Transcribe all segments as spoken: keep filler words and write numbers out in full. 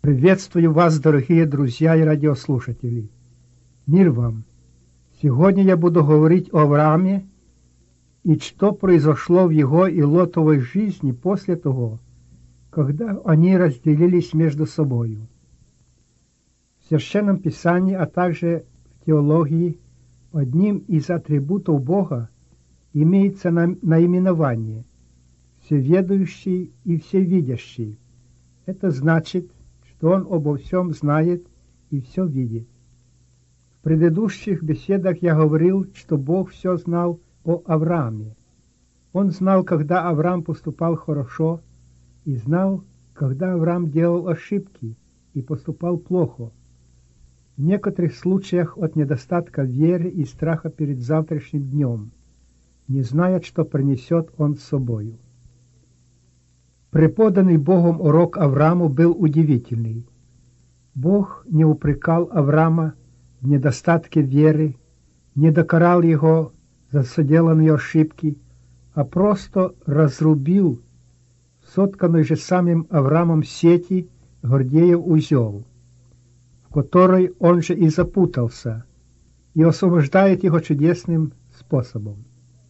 Приветствую вас, дорогие друзья и радиослушатели. Мир вам! Сегодня я буду говорить о Аврааме и что произошло в его и Лотовой жизни после того, когда они разделились между собою. В Священном Писании, а также в теологии, одним из атрибутов Бога имеется наименование «всеведущий» и «всевидящий». Это значит, что Он обо всем знает и все видит. В предыдущих беседах я говорил, что Бог все знал о Аврааме. Он знал, когда Авраам поступал хорошо, и знал, когда Авраам делал ошибки и поступал плохо. В некоторых случаях от недостатка веры и страха перед завтрашним днем, не зная, что принесет он с собою. Преподанный Богом урок Аврааму был удивительный. Бог не упрекал Авраама в недостатке веры, не докарал его за соделанные ошибки, а просто разрубил сотканный же самим Авраамом сети Гордеев узел, в который он же и запутался, и освобождает его чудесным способом.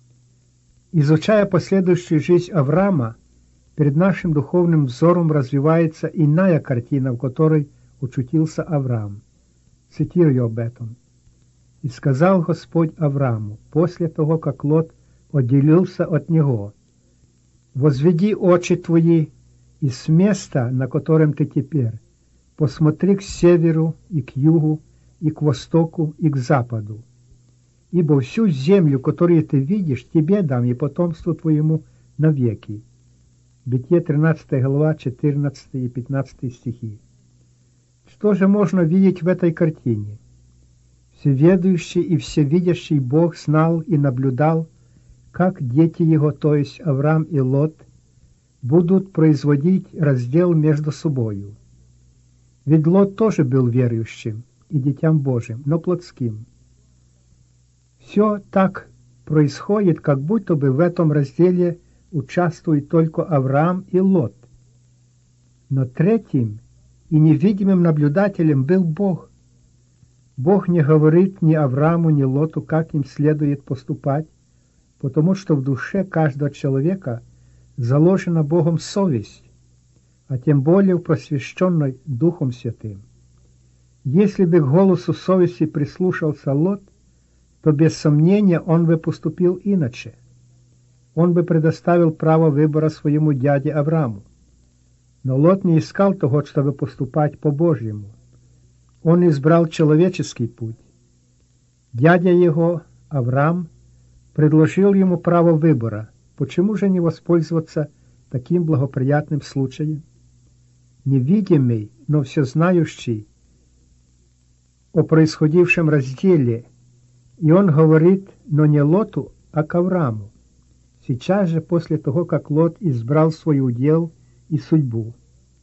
Изучая последующую жизнь Авраама, перед нашим духовным взором развивается иная картина, в которой учутился Авраам. Цитирую об этом. «И сказал Господь Аврааму, после того, как Лот отделился от него, возведи очи твои, и с места, на котором ты теперь, посмотри к северу и к югу, и к востоку, и к западу. Ибо всю землю, которую ты видишь, тебе дам и потомству твоему навеки». Бытие тринадцатая глава, четырнадцатый и пятнадцатый стихи. Что же можно видеть в этой картине? Всеведущий и всевидящий Бог знал и наблюдал, как дети его, то есть Авраам и Лот, будут производить раздел между собою. Ведь Лот тоже был верующим и дитям Божьим, но плотским. Все так происходит, как будто бы в этом разделе участвуют только Авраам и Лот. Но третьим и невидимым наблюдателем был Бог. Бог не говорит ни Аврааму, ни Лоту, как им следует поступать, потому что в душе каждого человека заложена Богом совесть, а тем более в просвещенной Духом Святым. Если бы к голосу совести прислушался Лот, то без сомнения он бы поступил иначе. Он бы предоставил право выбора своему дяде Аврааму. Но Лот не искал того, чтобы поступать по-божьему. Он избрал человеческий путь. Дядя его, Авраам, предложил ему право выбора. Почему же не воспользоваться таким благоприятным случаем? Невидимый, но всезнающий о происходившем разделе, и он говорит, но не Лоту, а к Аврааму. Сейчас же, после того, как Лот избрал свой удел и судьбу.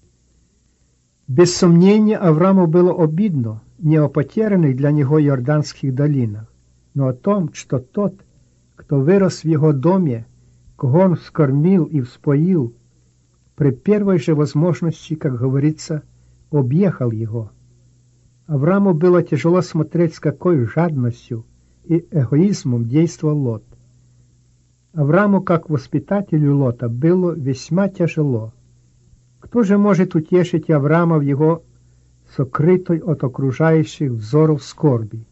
Без сомнения, Аврааму было обидно не о потерянных для него Иорданских долинах, но о том, что тот, кто вырос в его доме, кого он вскормил и вспоил, при первой же возможности, как говорится, объехал его. Аврааму было тяжело смотреть, с какой жадностью и эгоизмом действовал Лот. Аврааму, как воспитателю Лота, было весьма тяжело. Кто же может утешить Авраама в его сокрытой от окружающих взоров скорби?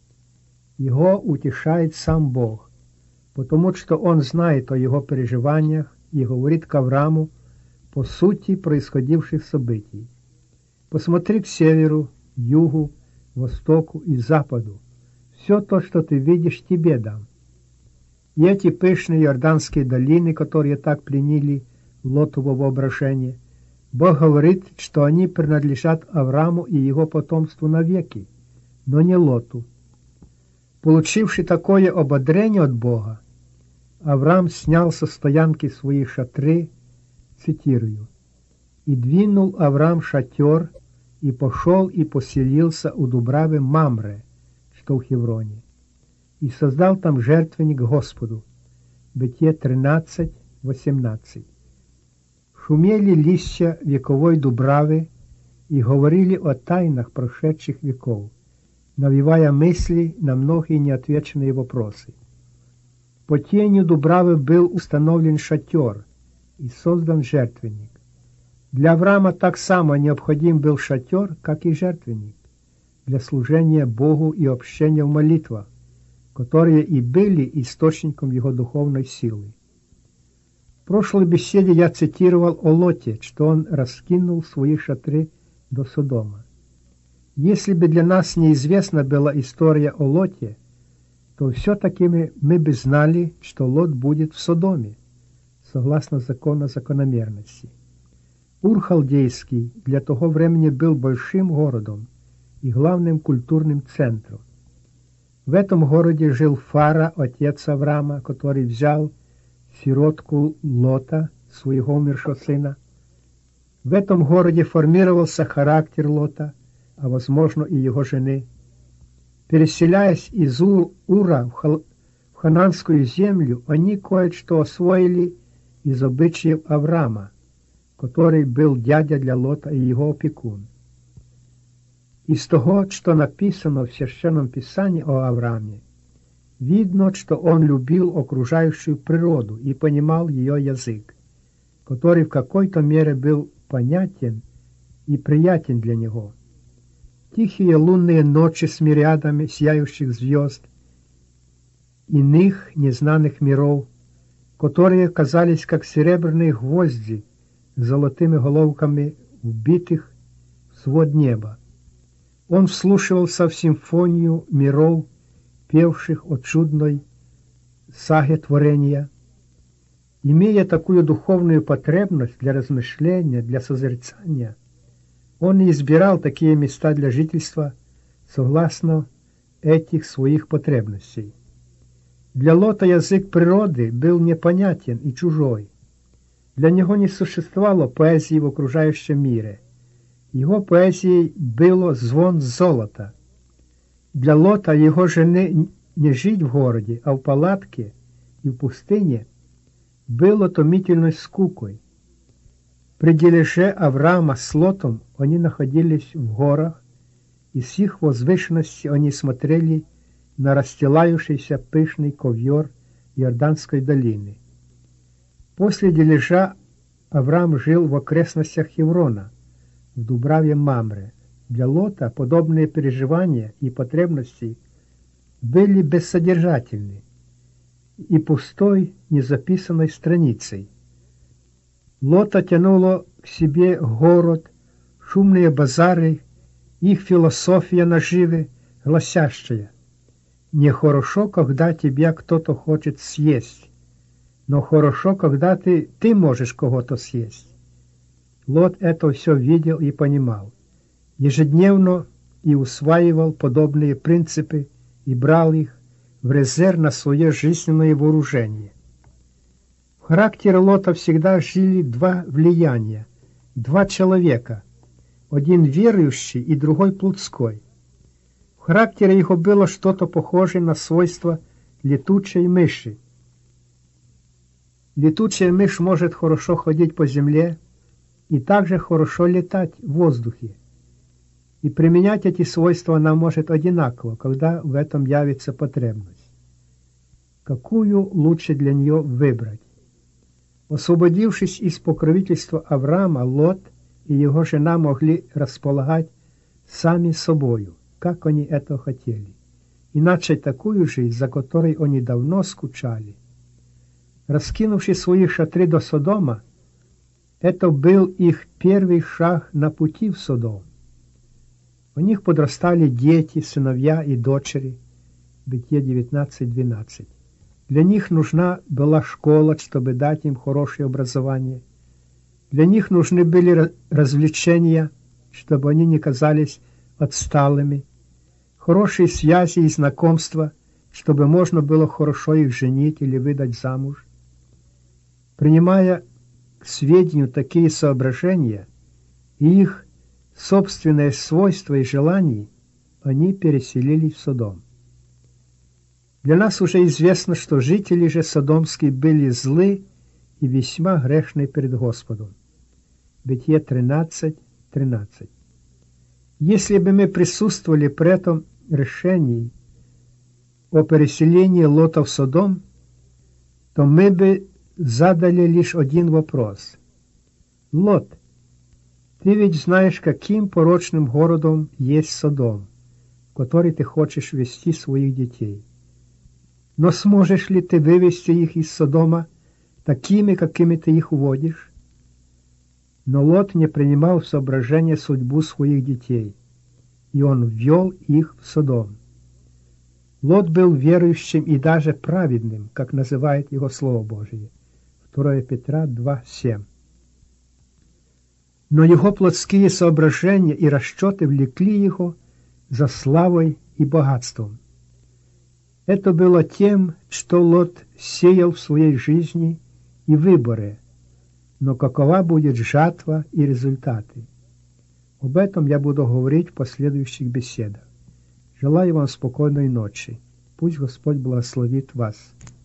Его утешает сам Бог, потому что Он знает о его переживаниях и говорит к Аврааму по сути происходивших событий. Посмотри к северу, югу, востоку и западу. Все то, что ты видишь, тебе дам. И эти пышные Иорданские долины, которые так пленили Лотово воображение, Бог говорит, что они принадлежат Аврааму и его потомству навеки, но не Лоту. Получивший такое ободрение от Бога, Авраам снял со стоянки свои шатры, цитирую, «И двинул Авраам шатер, и пошел и поселился у Дубравы Мамре, что в Хевроне, и создал там жертвенник Господу». Бытие тринадцать, восемнадцать. Шумели листья вековой дубравы, и говорили о тайнах прошедших веков, навевая мысли на многие неотвеченные вопросы. По тенью дубравы был установлен шатер и создан жертвенник. Для Авраама так само необходим был шатер, как и жертвенник, для служения Богу и общения в молитвах, которые и были источником его духовной силы. В прошлой беседе я цитировал о Лоте, что он раскинул свои шатры до Содома. Если бы для нас неизвестна была история о Лоте, то все-таки мы, мы бы знали, что Лот будет в Содоме, согласно закону закономерности. Ур Халдейский для того времени был большим городом и главным культурным центром. В этом городе жил Фара, отец Авраама, который взял сиротку Лота, своего умершего сына. В этом городе формировался характер Лота, а возможно и его жены. Переселяясь из Ур, Ура в, Хал, в хананскую землю, они кое-что освоили из обычаев Авраама, который был дядя для Лота и его опекун. Из того, что написано в Священном Писании о Аврааме, видно, что он любил окружающую природу и понимал ее язык, который в какой-то мере был понятен и приятен для него. Тихие лунные ночи с мириадами сияющих звезд, иных незнанных миров, которые казались как серебряные гвозди с золотыми головками, вбитых в свод неба. Он вслушивался в симфонию миров, певших о чудной саге творения. Имея такую духовную потребность для размышления, для созерцания, он и избирал такие места для жительства согласно этих своих потребностей. Для Лота язык природы был непонятен и чужой. Для него не существовало поэзии в окружающем мире. Его поэзией было звон золота. Для Лота и его жены не жить в городе, а в палатке и в пустыне было томительной скукой. При дележе Авраама с Лотом они находились в горах, и с их возвышенности они смотрели на расстилающийся пышный ковер Иорданской долины. После дележа Авраам жил в окрестностях Хеврона, в Дубраве Мамре. Для Лота подобные переживания и потребности были бессодержательны и пустой, незаписанной страницей. Лота тянуло к себе город, шумные базары, их философия наживы, гласящая: «Нехорошо, когда тебя кто-то хочет съесть, но хорошо, когда ты, ты можешь кого-то съесть». Лот это все видел и понимал. Ежедневно и усваивал подобные принципы и брал их в резерв на свое жизненное вооружение. В характере Лота всегда жили два влияния, два человека, один верующий и другой плотской. В характере его было что-то похожее на свойства летучей мыши. Летучая мышь может хорошо ходить по земле и также хорошо летать в воздухе. И применять эти свойства она может одинаково, когда в этом явится потребность. Какую лучше для нее выбрать? Освободившись из покровительства Авраама, Лот и его жена могли располагать сами собою, как они этого хотели, и начать такую жизнь, за которой они давно скучали. Раскинувши свои шатры до Содома, это был их первый шаг на пути в Содом. У них подрастали дети, сыновья и дочери. Бытие девятнадцать двенадцать. Для них нужна была школа, чтобы дать им хорошее образование. Для них нужны были развлечения, чтобы они не казались отсталыми. Хорошие связи и знакомства, чтобы можно было хорошо их женить или выдать замуж. Принимая к сведению такие соображения и их собственные свойства и желания, они переселились в Содом. Для нас уже известно, что жители же содомские были злы и весьма грешны перед Господом. Бытие тринадцать тринадцать. Если бы мы присутствовали при этом решении о переселении Лота в Содом, то мы бы задали лишь один вопрос. Лот, ты ведь знаешь, каким порочным городом есть Содом, в который ты хочешь вести своих детей. Но сможешь ли ты вывести их из Содома такими, какими ты их уводишь? Но Лот не принимал в соображение судьбу своих детей, и он ввел их в Содом. Лот был верующим и даже праведным, как называет его Слово Божие. второе Петра два семь. Но его плотские соображения и расчеты влекли его за славой и богатством. Это было тем, что Лот сеял в своей жизни и выборе, но какова будет жатва и результаты. Об этом я буду говорить в последующих беседах. Желаю вам спокойной ночи. Пусть Господь благословит вас.